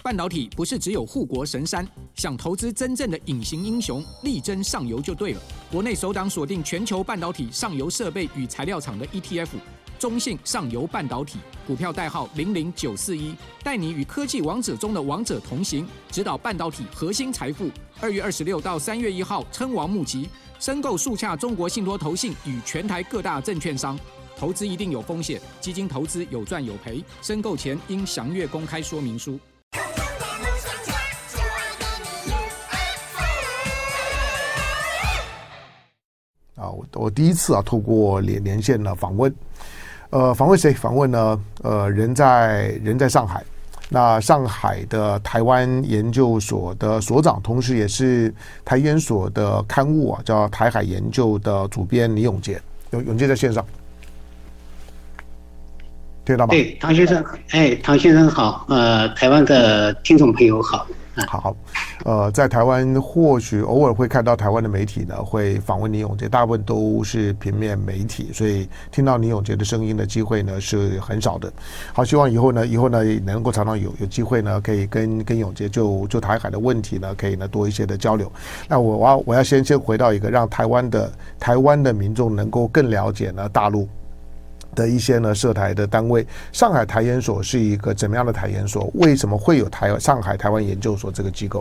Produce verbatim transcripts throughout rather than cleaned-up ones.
半导体不是只有护国神山，想投资真正的隐形英雄，力争上游就对了。国内首档锁定全球半导体上游设备与材料厂的 E T F， 中信上游半导体，股票代号零零九四一，带你与科技王者中的王者同行，指导半导体核心财富。二月二十六到三月一号，称王募集，申购速洽中国信托投信与全台各大证券商。投资一定有风险，基金投资有赚有赔，申购前应详阅公开说明书。 啊，我我第一次啊，透过连连线呢访问，呃，访问谁？访问呢？呃，人在人在上海，那上海的台湾研究所的所长，同时也是台研所的刊物啊，叫台海研究的主编李永杰。永永杰在线上。听到吗？ 对，唐先生，哎，唐先生好，呃，台湾的听众朋友好。 好，呃，在台湾或许偶尔会看到台湾的媒体呢会访问李永杰，大部分都是平面媒体，所以听到李永杰的声音的机会呢是很少的。好，希望以后呢，以后呢能够常常有有机会呢，可以跟跟永杰就就台海的问题呢，可以呢多一些的交流。那我我要我要先先回到一个让台湾的台湾的民众能够更了解呢大陆的一些呢涉台的单位。上海台研所是一个怎么样的台研所？为什么会有台上海台湾研究所这个机构？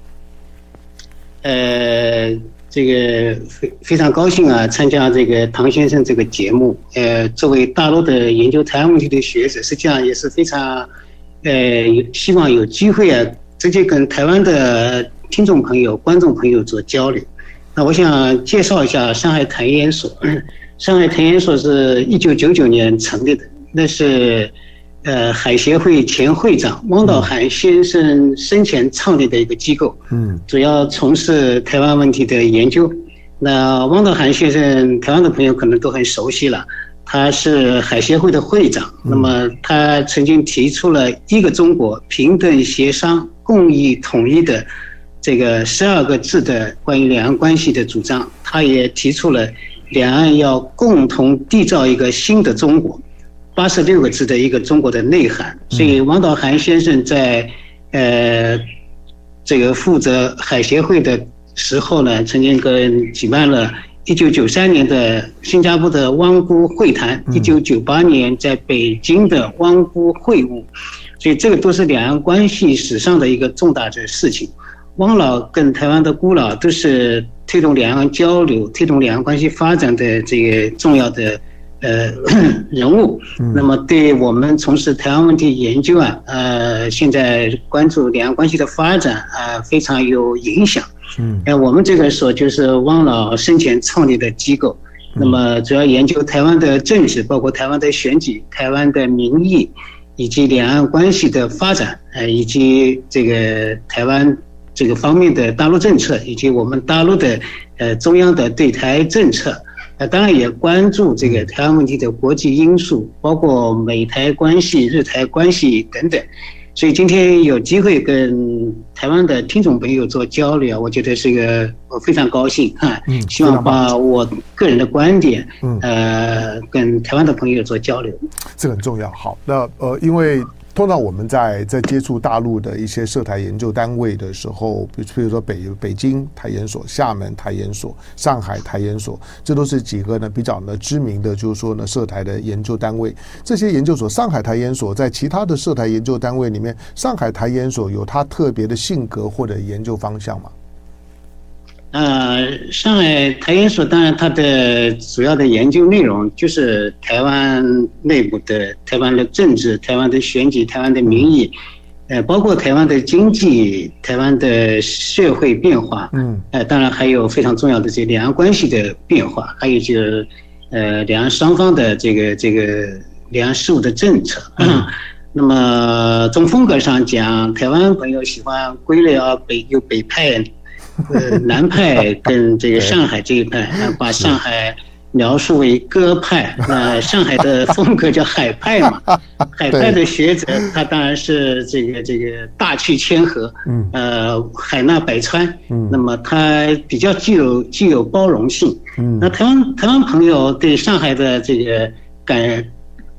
呃，这个非非常高兴啊，参加这个唐先生这个节目。呃，作为大陆的研究台湾问题的学者，实际上也是非常呃希望有机会啊，直接跟台湾的听众朋友、观众朋友做交流。那我想介绍一下上海台研所。上海台研所是一九九九年成立的，那是呃海协会前会长汪道涵先生生前创立的一个机构，嗯，主要从事台湾问题的研究。那汪道涵先生，台湾的朋友可能都很熟悉了，他是海协会的会长，那么他曾经提出了一个中国平等协商共益统一的这个十二个字的关于两岸关系的主张，他也提出了两岸要共同缔造一个新的中国，八十六个字的一个中国的内涵。所以汪道涵先生在呃这个负责海协会的时候呢，曾经跟举办了一九九三年的新加坡的汪辜会谈，一九九八年在北京的汪辜会晤，所以这个都是两岸关系史上的一个重大的事情。汪老跟台湾的辜老都是推动两岸交流、推动两岸关系发展的这个重要的呃人物。那么对我们从事台湾问题研究啊，呃，现在关注两岸关系的发展啊、呃，非常有影响。嗯，呃，我们这个所就是汪老生前创立的机构，那么主要研究台湾的政治，包括台湾的选举、台湾的民意，以及两岸关系的发展，呃，以及这个台湾这个方面的大陆政策，以及我们大陆的呃中央的对台政策，呃，当然也关注这个台湾问题的国际因素，包括美台关系、日台关系等等。所以今天有机会跟台湾的听众朋友做交流，我觉得是个我非常高兴哈，嗯，希望把我个人的观点，嗯，呃，跟台湾的朋友做交流， 这个很重要。好，那呃，因为通常我们在在接触大陆的一些涉台研究单位的时候，比如说北北京台研所、厦门台研所、上海台研所，这都是几个呢比较呢知名的，就是说呢涉台的研究单位。这些研究所，上海台研所在其他的涉台研究单位里面，上海台研所有它特别的性格或者研究方向吗？ 呃，上海台研所当然它的主要的研究内容就是台湾内部的台湾的政治、台湾的选举、台湾的民意，呃，包括台湾的经济、台湾的社会变化，嗯，呃，当然还有非常重要的这两岸关系的变化，还有就是呃两岸双方的这个这个两岸事务的政策。嗯，那么从风格上讲，台湾朋友喜欢归类啊，北有北派。呃，南派跟这个上海这一派，啊，把上海描述为鸽派，那上海的风格叫海派嘛。海派的学者，他当然是这个这个大气谦和，嗯，呃，海纳百川，嗯，那么他比较具有具有包容性，嗯，那台湾台湾朋友对上海的这个感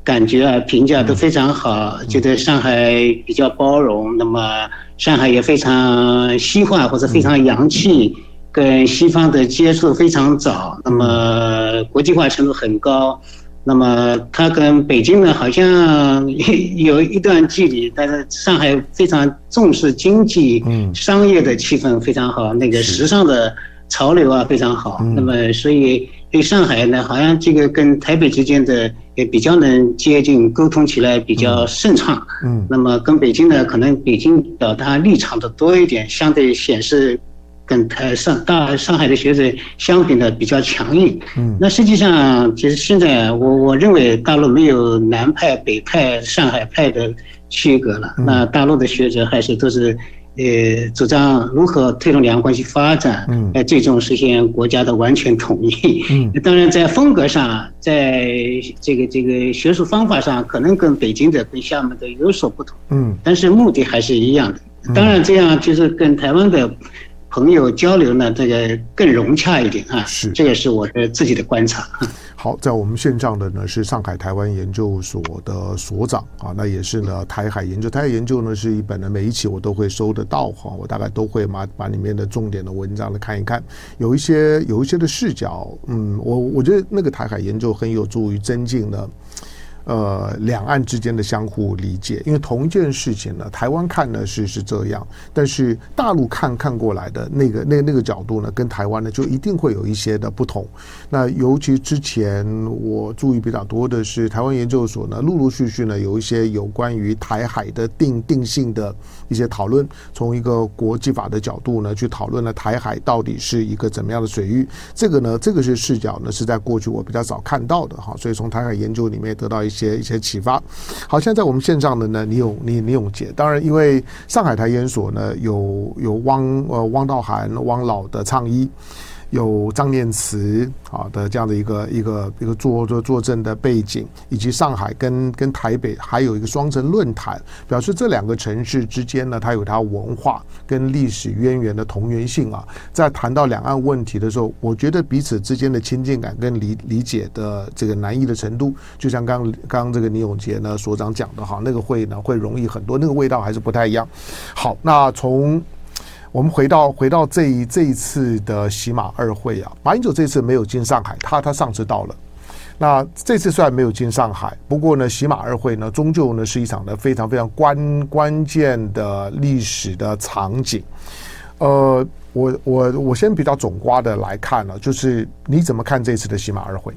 感觉啊评价都非常好，觉得上海比较包容，那么上海也非常西化或者非常洋气，跟西方的接触非常早，那么国际化程度很高。那么它跟北京呢好像有一段距离，但是上海非常重视经济、商业的气氛非常好，那个时尚的潮流啊非常好。那么所以对上海呢，好像这个跟台北之间的也比较能接近，沟通起来比较顺畅。嗯，那么跟北京呢，可能北京表达立场的多一点，相对显示跟台上大上海的学者相比呢比较强硬。嗯，那实际上其实现在我我认为大陆没有南派、北派、上海派的区隔了。嗯、那大陆的学者还是都是呃主张如何推动两岸关系发展，嗯，呃最终实现国家的完全统一。嗯，当然在风格上，在这个这个学术方法上，可能跟北京的、跟厦门的有所不同。嗯，但是目的还是一样的。当然这样就是跟台湾的朋友交流呢，这个更融洽一点啊，是这个是我的自己的观察。 好，在我们线上的呢是上海台湾研究所的所长啊，那也是呢台海研究，台海研究呢是一本呢每一期我都会收得到哈，我大概都会把把里面的重点的文章呢看一看，有一些有一些的视角，嗯，我我觉得那个台海研究很有助于增进呢。呃，两岸之间的相互理解，因为同一件事情呢，台湾看呢是是这样，但是大陆看看过来的那个那那个角度呢，跟台湾呢就一定会有一些的不同。那尤其之前我注意比较多的是，台湾研究所呢，陆陆续续呢有一些有关于台海的定定性的一些讨论，从一个国际法的角度呢去讨论了台海到底是一个怎么样的水域。这个呢，这个是视角呢是在过去我比较少看到的哈，所以从台海研究里面得到一些。一些一些启发。好，现在在我们线上的呢，李永李李永杰，当然因为上海台研所呢有有汪呃汪道涵汪老的倡议。有张念慈啊的这样的一个一个一个坐坐坐镇的背景，以及上海跟跟台北还有一个双城论坛，表示这两个城市之间呢，它有它文化跟历史渊源的同源性啊。在谈到两岸问题的时候，我觉得彼此之间的亲近感跟理理解的这个难易的程度，就像刚刚这个倪永杰呢所长讲的哈，那个会呢会容易很多，那个味道还是不太一样。好，那从我们回到回到这一这一次的喜马二会啊，马英九这次没有进上海，他他上次到了。那这次虽然没有进上海，不过呢，喜马二会呢，终究呢是一场呢非常非常关关键的历史的场景。呃，我我我先比较总括的来看呢，就是你怎么看这次的喜马二会？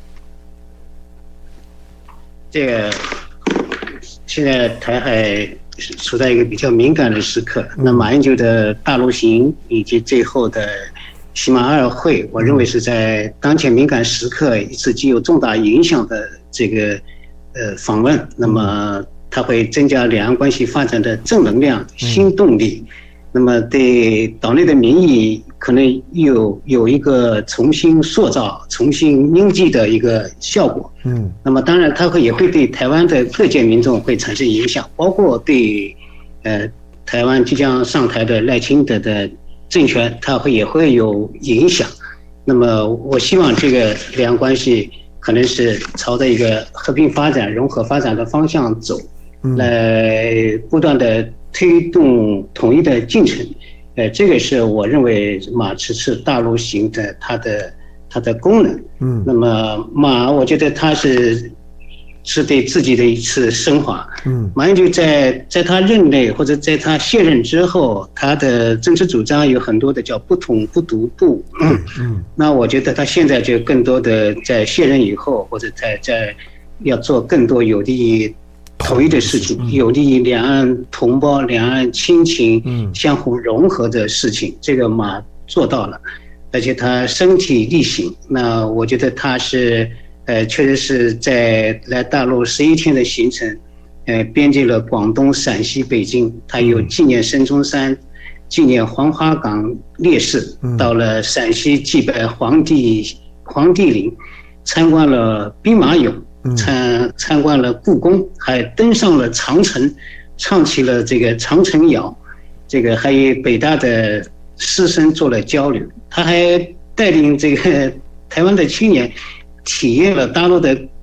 这个现在台海处在一个比较敏感的时刻，那马英九的大陆行以及最后的喜马二会，我认为是在当前敏感时刻一次具有重大影响的这个呃访问，那么它会增加两岸关系发展的正能量、新动力，那么对岛内的民意可能有有一个重新塑造、重新凝聚的一个效果。嗯，那么当然它会也会对台湾的各界民众会产生影响，包括对呃台湾即将上台的赖清德的政权，它会也会有影响。那么我希望这个两岸关系可能是朝着一个和平发展、融合发展的方向走，来不断的推动统一的进程。呃，这个是我认为马此次大陆行的它的它的功能。嗯，那么马，我觉得他是是对自己的一次升华。嗯，马英九在在他任内或者在他卸任之后，他的政治主张有很多的叫不统不独不。嗯嗯，那我觉得他现在就更多的在卸任以后，或者在在要做更多有利于统一的事情，有利于两岸同胞、两岸亲情相互融合的事情，这个马做到了，而且他身体力行。那我觉得他是呃，确实是在来大陆十一天的行程，呃，编辑了广东、陕西、北京，他有纪念孙中山，纪念黄花岗烈士，到了陕西祭拜黄帝黄帝陵，参观了兵马俑。参参观了故宫，还登上了长城，唱起了这个长城谣，这个还与北大的师生做了交流。他还带领这个台湾的青年体验了大陆的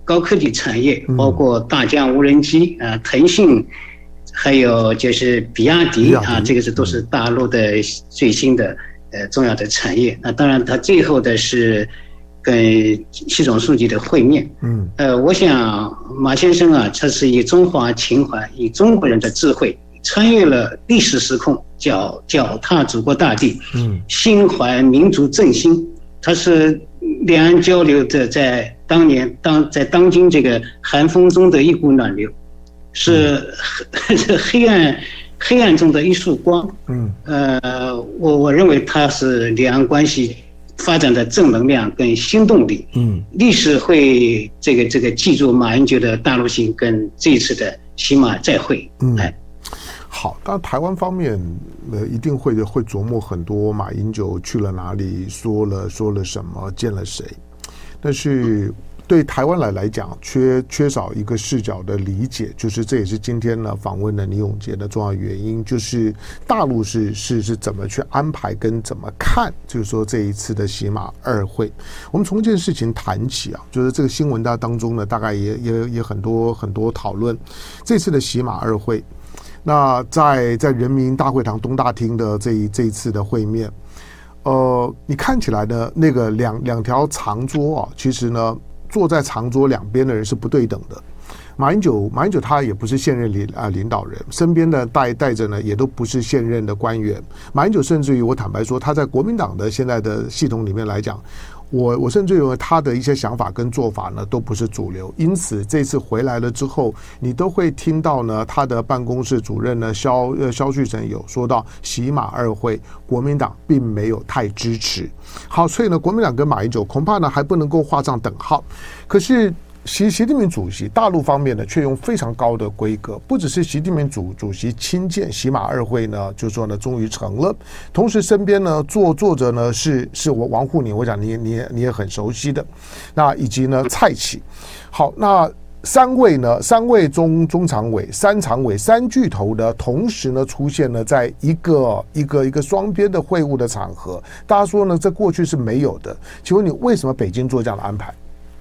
高科技产业，包括大疆无人机啊、呃，腾讯，还有就是比亚迪啊，这个是都是大陆的最新的呃重要的产业。那当然，它最后的是跟习总书记的会面。嗯，呃，我想马先生啊，他是以中华情怀，以中国人的智慧，穿越了历史时空，脚脚踏祖国大地，嗯，心怀民族振兴。他是两岸交流的在当年当在当今这个寒风中的一股暖流，是黑暗黑暗中的一束光。嗯，呃，我我认为它是两岸关系发展的正能量跟新动力。嗯，历史会这个这个记住马英九的大陆行跟这一次的喜马再会。嗯，哎。 好，当然台湾方面呃一定会会琢磨很多，马英九去了哪里，说了说了什么，见了谁。但是对台湾来来讲，缺缺少一个视角的理解，就是这也是今天呢访问了李永杰的重要原因，就是大陆是是是怎么去安排跟怎么看，就是说这一次的喜马二会，我们从一件事情谈起啊，就是这个新闻大当中呢，大概也也也很多很多讨论，这次的喜马二会。那在在人民大会堂东大厅的这一这一次的会面，呃，你看起来呢，那个两两条长桌啊，其实呢，坐在长桌两边的人是不对等的。马英九，马英九他也不是现任领啊领导人，身边的带带着呢，也都不是现任的官员。马英九甚至于我坦白说，他在国民党的现在的系统里面来讲。我我甚至认为他的一些想法跟做法呢都不是主流，因此这次回来了之后，你都会听到呢他的办公室主任呢萧呃萧旭晨有说到喜马二会，国民党并没有太支持。好，所以呢国民党跟马英九恐怕呢还不能够画上等号。可是习习近平主席大陆方面呢，却用非常高的规格，不只是习近平主主席亲见喜马二会呢，就说呢终于成了，同时身边呢坐坐着呢是是我王沪宁，我想你也你也你也很熟悉的，那以及呢蔡奇。好，那三位呢三位中中常委、三常委、三巨头呢，同时呢出现了在一个一个一个双边的会晤的场合，大家说呢这过去是没有的，请问你为什么北京做这样的安排？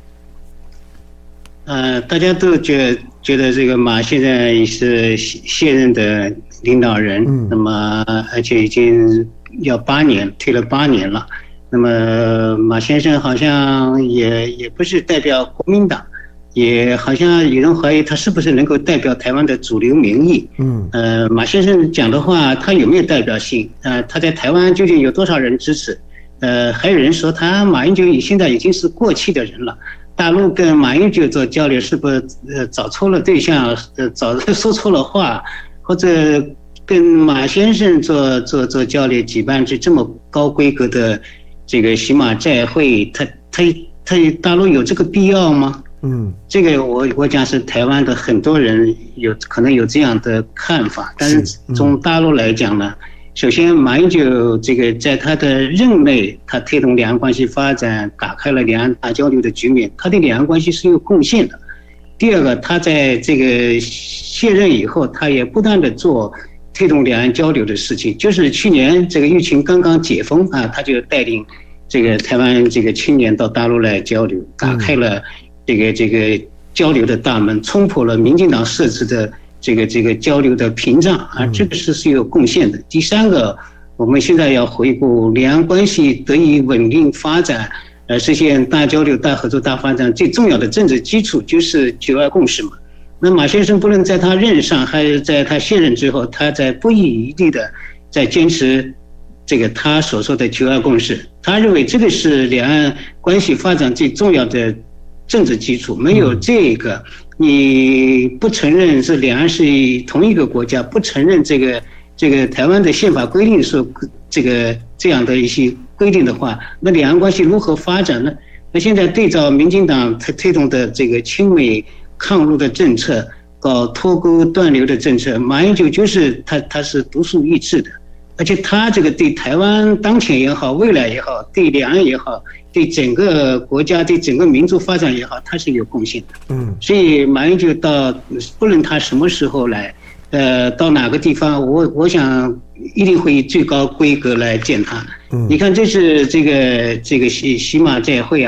呃，大家都觉得觉得这个马现在是现任的领导人，嗯，那么而且已经要八年，退了八年了。那么马先生好像也也不是代表国民党，也好像有人怀疑他是不是能够代表台湾的主流民意。嗯，呃，马先生讲的话，他有没有代表性？呃，他在台湾究竟有多少人支持？呃，还有人说他马英九现在已经是过气的人了。大陆跟马英九做交流，是不是呃找错了对象，呃找说错了话，或者跟马先生做做做交流，举办这这么高规格的这个喜马再会，他他他大陆有这个必要吗？嗯，这个我我讲是台湾的很多人有可能有这样的看法，但是从大陆来讲呢。首先，马英九这个在他的任内，他推动两岸关系发展，打开了两岸大交流的局面，他对两岸关系是有贡献的。第二个，他在这个卸任以后，他也不断的做推动两岸交流的事情。就是去年这个疫情刚刚解封啊，他就带领这个台湾这个青年到大陆来交流，打开了这个这个交流的大门，冲破了民进党设置的。这个这个交流的屏障啊，这个是是有贡献的。第三个，我们现在要回顾两岸关系得以稳定发展，呃，实现大交流、大合作、大发展，最重要的政治基础就是九二共识嘛。那马先生不论在他任上，还是在他卸任之后，他在不遗余力的在坚持这个他所说的九二共识。他认为这个是两岸关系发展最重要的政治基础，没有这个。你不承认是两岸是同一个国家，不承认这个这个台湾的宪法规定是这个这样的一些规定的话，那两岸关系如何发展呢？那现在对照民进党推推动的这个亲美抗陆的政策，搞脱钩断流的政策，马英九就是他他是独树一帜的，而且他这个对台湾当前也好，未来也好，对两岸也好。对整个国家、对整个民族发展也好，他是有贡献的。嗯，所以马英九到不论他什么时候来，呃，到哪个地方，我我想一定会以最高规格来见他。嗯，你看这是这个这个喜喜马再会啊，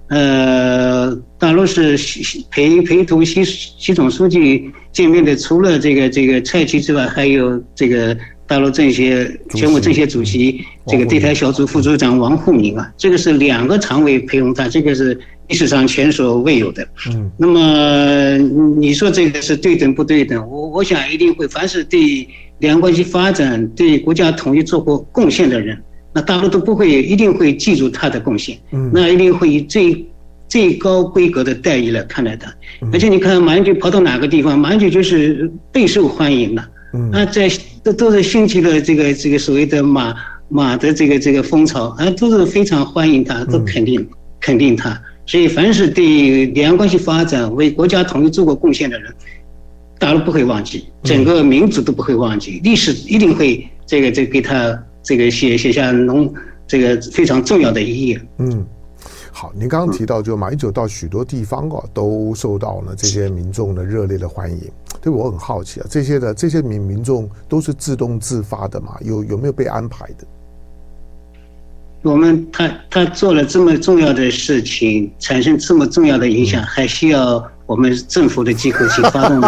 呃，大陆是陪陪同习习总书记见面的，除了这个这个蔡奇之外，还有这个大陆政协全国政协主席这个对台小组副组长王沪宁啊，这个是两个常委陪同他，这个是历史上前所未有的。嗯，那么你说这个是对等不对等？我我想一定会，凡是对两岸关系发展、对国家统一做过贡献的人，那大陆都不会一定会记住他的贡献，嗯，那一定会以最最高规格的待遇来看待他。而且你看马英九跑到哪个地方，马英九就是备受欢迎的。嗯，那在都都是兴起了这个这个所谓的马马的这个这个风潮，啊，都是非常欢迎他，都肯定肯定他。所以，凡是对两岸关系发展、为国家统一做过贡献的人，大陆不会忘记，整个民族都不会忘记，历史一定会这个这个给他这个写写下浓这个非常重要的一页。 嗯。好，您刚刚提到，就马英九到许多地方啊，都受到了这些民众的热烈的欢迎。对，我很好奇啊，这些的这些民民众都是自动自发的嘛？有有没有被安排的？ 我们他他做了这么重要的事情，产生这么重要的影响，嗯、还需要我们政府的机构去发动吗？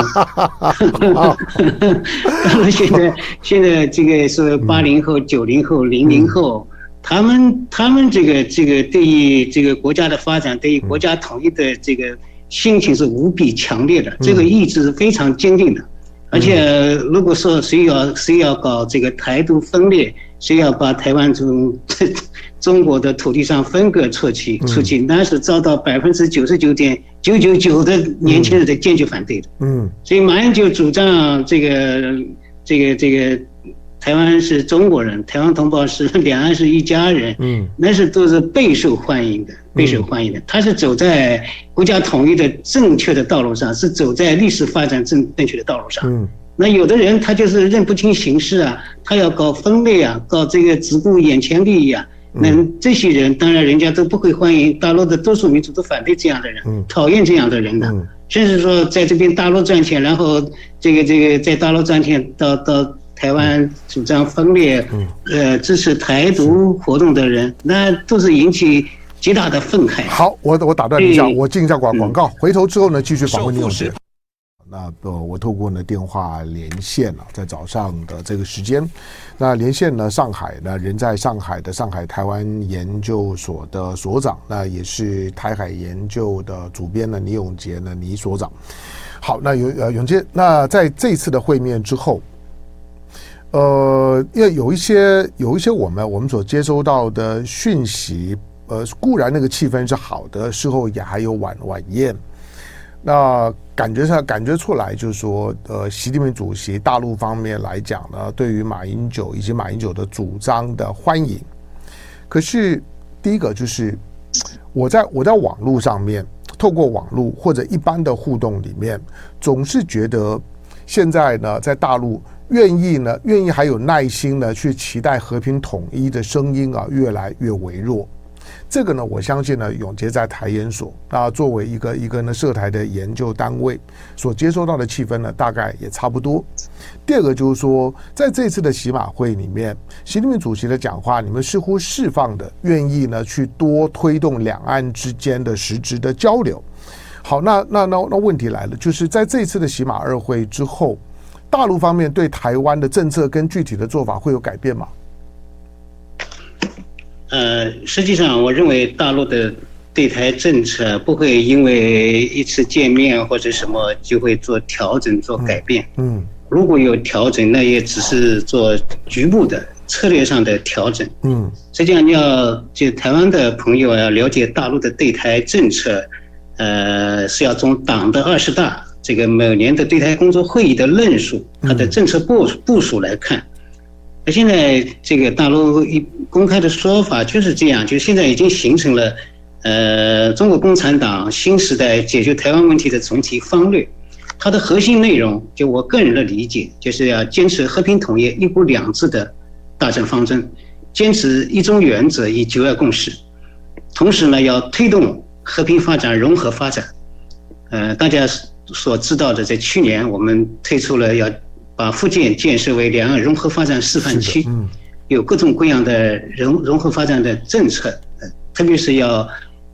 当然，现在现在这个是八零后、九零后、零零后。嗯，他们他们这个这个对于这个国家的发展，对于国家统一的这个心情是无比强烈的，这个意志是非常坚定的。而且如果说谁要谁要搞这个台独分裂，谁要把台湾从中国的土地上分割出去出去，那是遭到百分之九十九点九九九的年轻人的坚决反对的。嗯，所以马英九主张这个这个这个。台湾是中国人，台湾同胞是两岸是一家人，嗯，那是都是备受欢迎的，备受欢迎的。他是走在国家统一的正确的道路上，是走在历史发展正正确的道路上。嗯，那有的人他就是认不清形势啊，他要搞分裂啊，搞这个只顾眼前利益啊。那这些人当然人家都不会欢迎，大陆的多数民族都反对这样的人，讨厌这样的人的。甚至说在这边大陆赚钱，然后这个这个在大陆赚钱到到。台湾主张分裂，呃，支持台独活动的人，那都是引起极大的愤慨。 好，我我打断一下，我进一下广广告，回头之后呢，继续访问李永杰。那呃，我透过呢电话连线啊，在早上的这个时间，那连线呢上海呢，人在上海的上海台湾研究所的所长，那也是台海研究的主编呢，李永杰呢，李所长。好，那永呃永杰，那在这一次的会面之后。呃，因为有一些有一些我们我们所接收到的讯息，呃，固然那个气氛是好的，事后也还有晚晚宴，那感觉上感觉出来就是说，呃，习近平主席大陆方面来讲呢，对于马英九以及马英九的主张的欢迎。可是第一个就是我在我在网络上面，透过网络或者一般的互动里面，总是觉得现在呢，在大陆。愿意呢，愿意还有耐心呢，去期待和平统一的声音啊，越来越微弱。这个呢，我相信呢，永杰在台研所，那作为一个一个呢涉台的研究单位，所接收到的气氛呢，大概也差不多。第二个就是说，在这次的习马会里面，习近平主席的讲话，你们似乎释放的愿意呢，去多推动两岸之间的实质的交流。好，那那那那问题来了，就是在这次的习马二会之后。大陆方面对台湾的政策跟具体的做法会有改变吗？ 呃，实际上我认为大陆的对台政策不会因为一次见面或者什么就会做调整做改变。嗯，嗯如果有调整，那也只是做局部的策略上的调整。嗯，实际上你要就台湾的朋友要了解大陆的对台政策，呃，是要从党的二十大。这个每年的对台工作会议的论述，它的政策部部署来看，那现在这个大陆一公开的说法就是这样，就现在已经形成了，呃，中国共产党新时代解决台湾问题的总体方略，它的核心内容，就我个人的理解，就是要坚持和平统一、一国两制的大政方针，坚持一中原则与九二共识，同时呢，要推动和平发展、融合发展，呃，大家。所知道的，在去年我们推出了要把福建建设为两岸融合发展示范区，有各种各样的融融合发展的政策，特别是要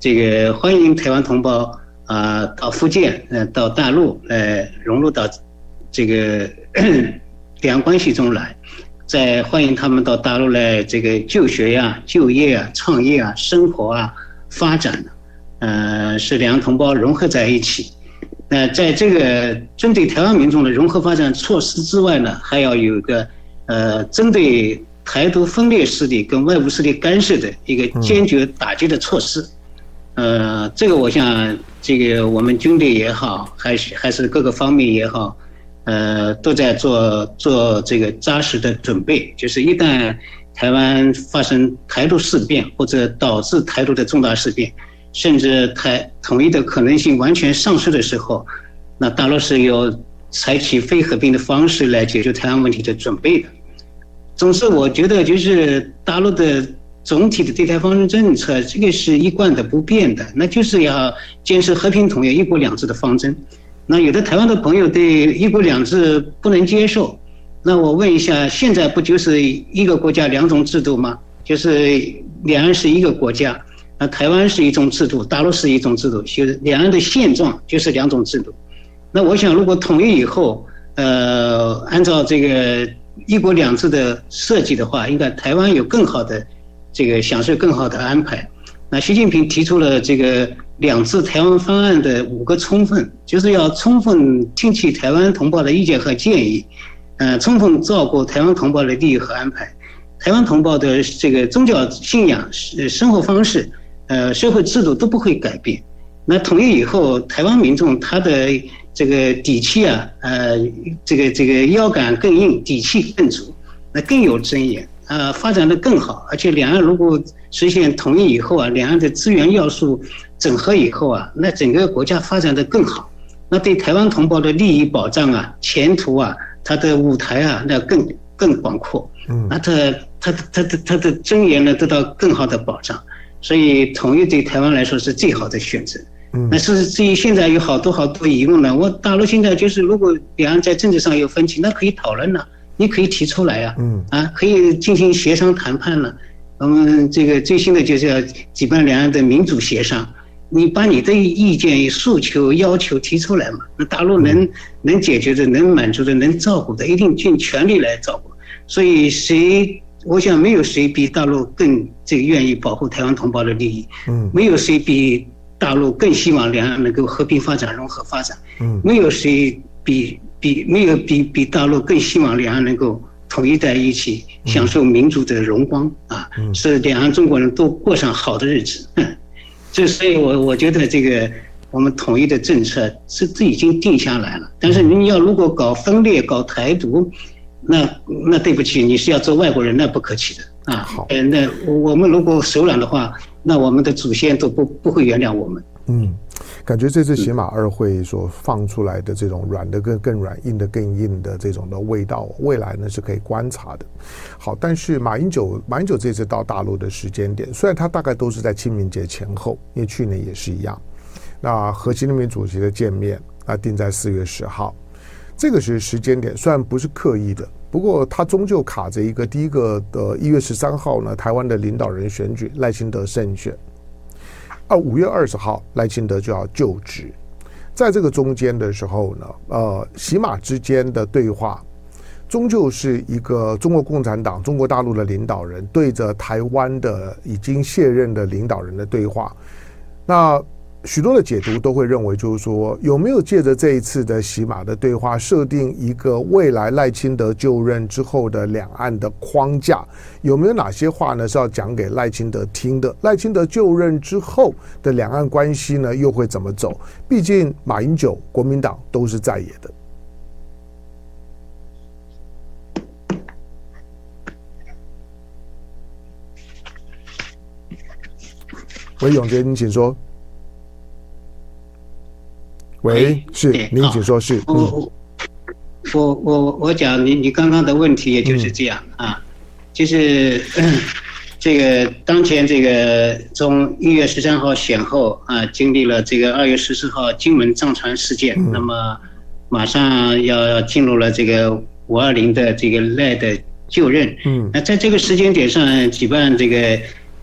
这个欢迎台湾同胞啊、呃、到福建呃到大陆来融入到这个两岸关系中来，再欢迎他们到大陆来这个就学呀、就业啊、创业啊、生活啊、发展，呃，是两岸同胞融合在一起。那在这个针对台湾民众的融合发展措施之外呢，还要有一个呃针对台独分裂势力跟外部势力干涉的一个坚决打击的措施。呃，这个我想，这个我们军队也好，还是还是各个方面也好，呃，都在做做这个扎实的准备。就是一旦台湾发生台独事变，或者导致台独的重大事变，甚至台统一的可能性完全丧失的时候，那大陆是有采取非和平的方式来解决台湾问题的准备的。总之，我觉得就是大陆的总体的对台方针政策，这个是一贯的不变的，那就是要坚持和平统一、一国两制的方针。那有的台湾的朋友对一国两制不能接受，那我问一下，现在不就是一个国家两种制度吗？就是两岸是一个国家。那台湾是一种制度，大陆是一种制度，就是两岸的现状就是两种制度。那我想，如果统一以后，呃，按照这个一国两制的设计的话，应该台湾有更好的这个享受更好的安排。那习近平提出了这个两制台湾方案的五个充分，就是要充分听取台湾同胞的意见和建议，呃，充分照顾台湾同胞的利益和安排，台湾同胞的这个宗教信仰、生活方式。呃，社会制度都不会改变。那统一以后，台湾民众他的这个底气啊，呃，这个这个腰杆更硬，底气更足，那更有尊严，呃，发展的更好。而且两岸如果实现统一以后啊，两岸的资源要素整合以后啊，那整个国家发展的更好。那对台湾同胞的利益保障啊、前途啊、他的舞台啊，那更更广阔。嗯，那他他他的他的尊严呢，得到更好的保障。所以统一对台湾来说是最好的选择。那是至于现在有好多好多疑问呢，我大陆现在就是如果两岸在政治上有分歧，那可以讨论了，你可以提出来啊，啊，可以进行协商谈判了。我们这个最新的就是要举办两岸的民主协商，你把你的意见、诉求、要求提出来嘛，那大陆能能解决的、能满足的、能照顾的，一定尽全力来照顾。所以谁？我想没有谁比大陆更这个愿意保护台湾同胞的利益，嗯，没有谁比大陆更希望两岸能够和平发展、融合发展，嗯，没有谁比比没有比比大陆更希望两岸能够统一在一起，享受民主的荣光啊，嗯，是两岸中国人都过上好的日子。这所以我我觉得这个我们统一的政策是这已经定下来了，但是你要如果搞分裂、搞台独。那那对不起，你是要做外国人，那不可取的啊！好，呃，那我们如果手软的话，那我们的祖先都不不会原谅我们。 嗯，感觉这次写马二会所放出来的这种软的更更软、硬的更硬的这种的味道，未来呢是可以观察的。好，但是马英九马英九这次到大陆的时间点，虽然他大概都是在清明节前后，因为去年也是一样。那和习近平主席的见面啊，定在四月十号。这个是时间点，虽然不是刻意的，不过它终究卡着一个第一个的一月十三号呢，台湾的领导人选举赖清德胜选，而五月二十号赖清德就要就职，在这个中间的时候呢，呃，习马之间的对话，终究是一个中国共产党、中国大陆的领导人对着台湾的已经卸任的领导人的对话，那。许多的解读都会认为，就是说有没有借着这一次的习马的对话，设定一个未来赖清德就任之后的两岸的框架？有没有哪些话呢是要讲给赖清德听的？赖清德就任之后的两岸关系呢又会怎么走？毕竟马英九、国民党都是在野的。喂，永杰，您请说。喂，是您请说。是， 嗯、我我我我讲你你刚刚的问题，也就是这样、嗯、啊，就是、嗯、这个当前这个从一月十三号选后啊，经历了这个二月十四号金门藏船事件，嗯、那么马上要要进入了这个五二零的这个赖的就任，嗯，那在这个时间点上举办这个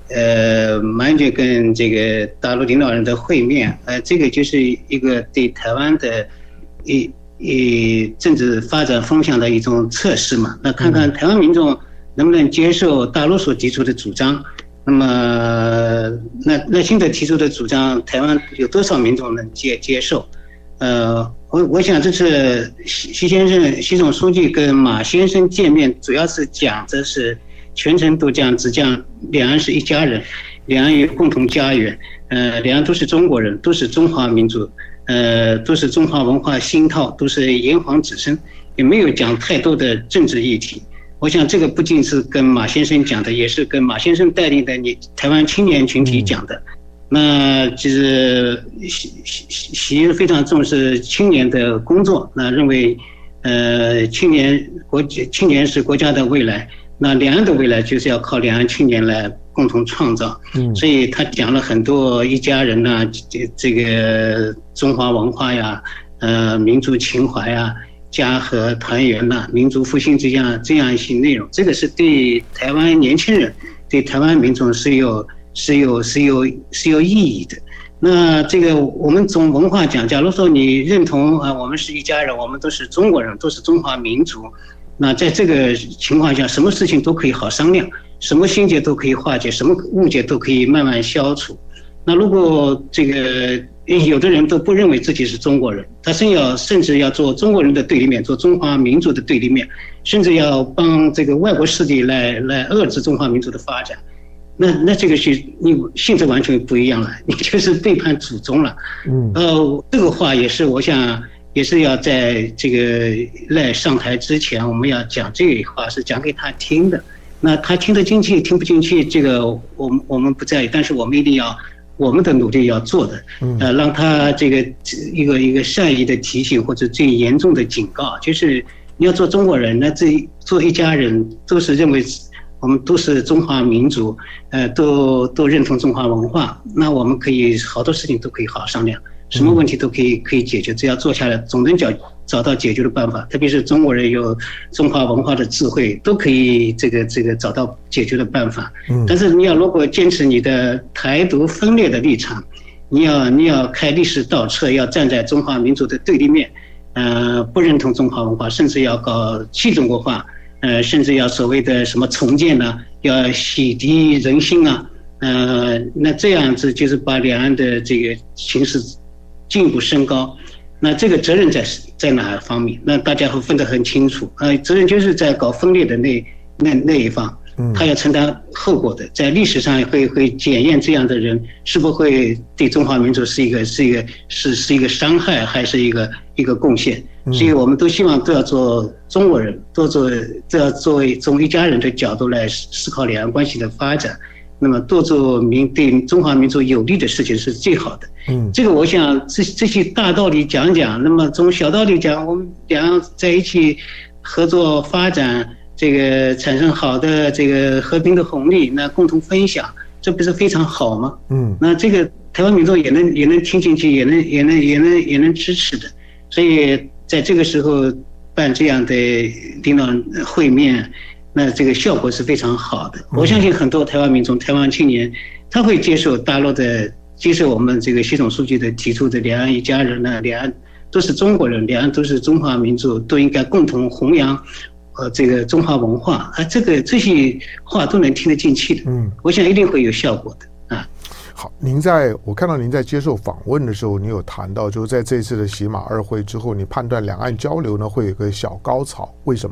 呃，马英九跟这个大陆领导人的会面，呃，这个就是一个对台湾的一一政治发展风向的一种测试嘛。那看看台湾民众能不能接受大陆所提出的主张。那么，那那现在提出的主张，台湾有多少民众能接接受？呃，我我想这次习习先生、习总书记跟马先生见面，主要是讲的是全程都讲只讲两岸是一家人，两岸有共同家园，呃，两岸都是中国人，都是中华民族，呃，都是中华文化熏陶，都是炎黄子孙，也没有讲太多的政治议题。我想这个不仅是跟马先生讲的，也是跟马先生带领的你台湾青年群体讲的。嗯，那就是习习习非常重视青年的工作，那认为，呃，青年国青年是国家的未来，那两岸的未来就是要靠两岸青年来共同创造。嗯，所以他讲了很多一家人呐、啊，这这个中华文化呀，呃，民族情怀呀。家和团圆呐、啊，民族复兴这样这样一些内容，这个是对台湾年轻人、对台湾民众是有是有是有是有意义的。那这个我们从文化讲，假如说你认同啊，我们是一家人，我们都是中国人，都是中华民族，那在这个情况下，什么事情都可以好商量，什么心结都可以化解，什么误解都可以慢慢消除。那如果这个有的人都不认为自己是中国人，他甚要甚至要做中国人的对立面，做中华民族的对立面，甚至要帮这个外国势力来来遏制中华民族的发展，那那这个是你性质完全不一样了，你就是背叛祖宗了。嗯，呃，这个话也是我想也是要在这个赖上台之前，我们要讲这个话是讲给他听的。那他听得进去听不进去，这个我们我们不在意，但是我们一定要。我们的努力要做的，呃，让他这个一个一个善意的提醒或者最严重的警告，就是你要做中国人，那这做一家人都是认为我们都是中华民族，呃，都都认同中华文化，那我们可以好多事情都可以好好商量，什么问题都可以可以解决，只要坐下来总能找找到解决的办法。特别是中国人有中华文化的智慧，都可以这个这个找到解决的办法。但是你要如果坚持你的台独分裂的立场，你要你要开历史倒车，要站在中华民族的对立面，呃，不认同中华文化，甚至要搞去中国化，呃，甚至要所谓的什么重建呢、啊，要洗涤人心啊，呃，那这样子就是把两岸的这个形势进一步升高。那这个责任在在哪方面？那大家会分得很清楚。呃，责任就是在搞分裂的那那那一方，他要承担后果的。在历史上会会检验这样的人是否会对中华民族是一个是一个是是一个伤害，还是一个一个贡献。所以我们都希望都要做中国人，都做都要作为从一家人的角度来思考两岸关系的发展。那么多做民对中华民族有利的事情是最好的。嗯，这个我想这这些大道理讲讲，那么从小道理讲，我们两岸在一起合作发展，这个产生好的这个和平的红利，那共同分享，这不是非常好吗？嗯，那这个台湾民众也能也能听进去，也能也能也能也能支持的。所以在这个时候办这样的领导人会面。那这个效果是非常好的，我相信很多台湾民众、台湾青年，他会接受大陆的，接受我们这个习总书记的提出的两岸一家人呢，两岸都是中国人，两岸都是中华民族，都应该共同弘扬，呃，这个中华文化啊，这个这些话都能听得进去的，嗯，我想一定会有效果的啊。 好，您在我看到您在接受访问的时候，你有谈到，就是在这次的习马二会之后，你判断两岸交流呢会有一个小高潮，为什么？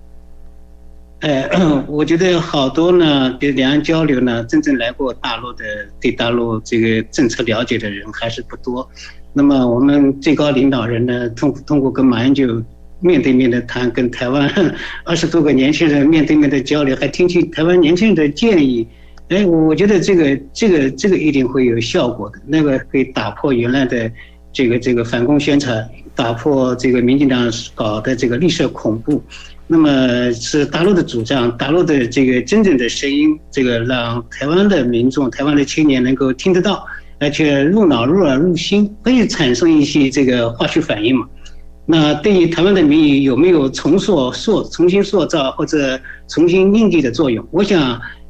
呃，我觉得好多呢，对两岸交流呢，真正来过大陆的，对大陆这个政策了解的人还是不多。那么我们最高领导人呢，通通过跟马英九面对面的谈，跟台湾二十多个年轻人面对面的交流，还听取台湾年轻人的建议。哎，我觉得这个这个这个一定会有效果的，那个可以打破原来的这个这个反共宣传，打破这个民进党搞的这个绿色恐怖。那么是大陆的主张，大陆的这个真正的声音，这个让台湾的民众、台湾的青年能够听得到，而且入脑、入耳、入心，会产生一些这个化学反应嘛。那对于台湾的民意有没有重塑、塑、重新塑造或者重新印记的作用？我想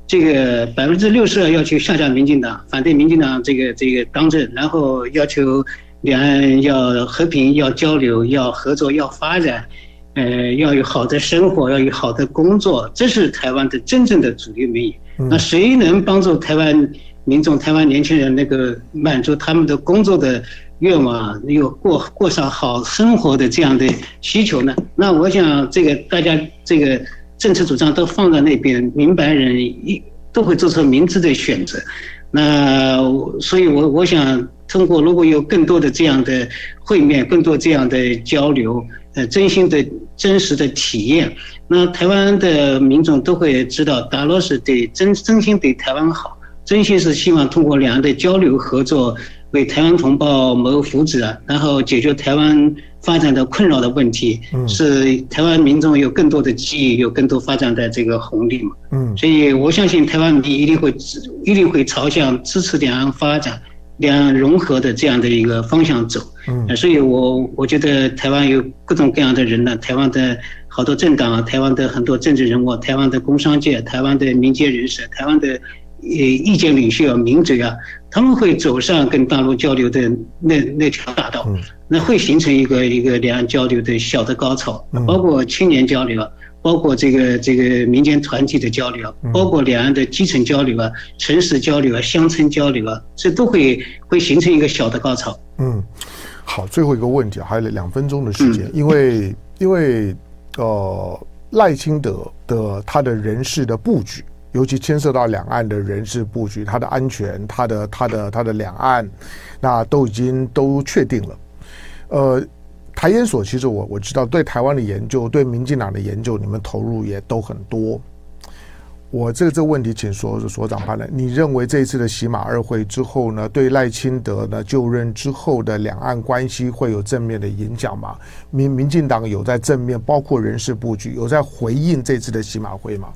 这个百分之六十二要求下架民进党，反对民进党这个这个当政，然后要求两岸要和平、要交流、要合作、要发展，呃，要有好的生活，要有好的工作，这是台湾的真正的主流民意。那谁能帮助台湾民众、台湾年轻人那个满足他们的工作的愿望，有过过上好生活的这样的需求呢？那我想，这个大家这个政策主张都放在那边，明白人一都会做出明智的选择。那所以我，我我想通过如果有更多的这样的会面，更多这样的交流，呃，真心的、真实的体验，那台湾的民众都会知道，达罗是对真真心对台湾好，真心是希望通过两岸的交流合作，为台湾同胞谋福祉啊，然后解决台湾发展的困扰的问题，是台湾民众有更多的机遇，有更多发展的这个红利嘛。嗯，所以我相信台湾民一定会一定会朝向支持两岸发展、两岸融合的这样的一个方向走。嗯，所以我我觉得台湾有各种各样的人呢，台湾的好多政党，台湾的很多政治人物，台湾的工商界，台湾的民间人士，台湾的呃意见领袖啊、名嘴啊，他们会走上跟大陆交流的那那条大道，那会形成一个一个两岸交流的小的高潮，包括青年交流啊，包括这个这个民间团体的交流啊，包括两岸的基层交流啊、城市交流啊、乡村交流啊，这都会会形成一个小的高潮。 嗯，好，最后一个问题，还有两分钟的时间，嗯、因为因为呃赖清德的他的人事的布局。尤其牵涉到两岸的人事布局，它的安全，它的它的它的两岸，那都已经都确定了。呃，台研所其实我我知道对台湾的研究，对民进党的研究，你们投入也都很多。我这个这个问题，请所所长判断，你认为这一次的喜马二会之后呢，对赖清德呢就任之后的两岸关系会有正面的影响吗？民民进党有在正面，包括人事布局，有在回应这次的喜马会吗？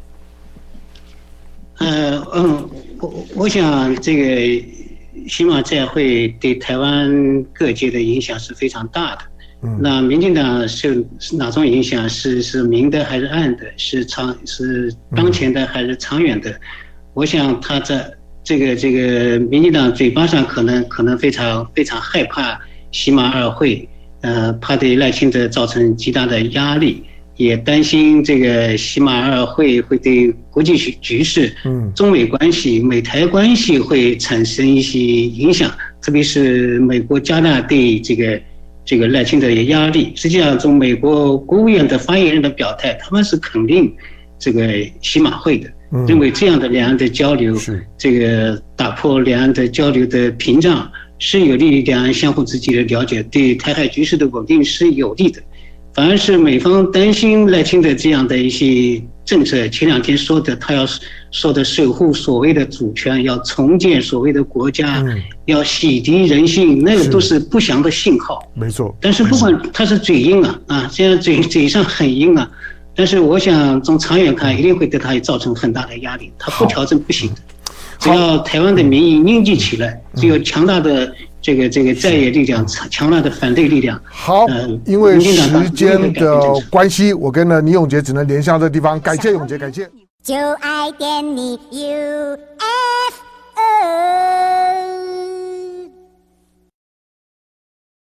呃嗯，我我想这个喜马再会对台湾各界的影响是非常大的。嗯，那民进党是哪种影响？是是明的还是暗的？是长是当前的还是长远的？嗯、我想他在这个这个民进党嘴巴上可能可能非常非常害怕喜马二会，呃，怕对赖清德造成极大的压力。也担心这个喜马二会会对国际局势、嗯，中美关系、美台关系会产生一些影响，特别是美国加大对这个这个赖清德的压力。实际上，从美国国务院的发言人的表态，他们是肯定这个喜马会的，嗯、认为这样的两岸的交流，这个打破两岸的交流的屏障，是有利于两岸相互之间的了解，对台海局势的稳定是有利的。反而是美方担心赖清德这样的一些政策，前两天说的他要说的守护所谓的主权，要重建所谓的国家，嗯、要洗涤人性，那个都是不祥的信号。 没错。 但是不管他是嘴硬啊，啊，现在嘴嘴上很硬啊，但是我想从长远看，一定会对他造成很大的压力。他不调整不行的。只要台湾的民意凝聚起来，只有强大的这个这个在野力量，强大的反对力量。 好，因为时间的关系，我跟了倪永杰只能连上这地方，感谢永杰，感谢。就爱点你 U F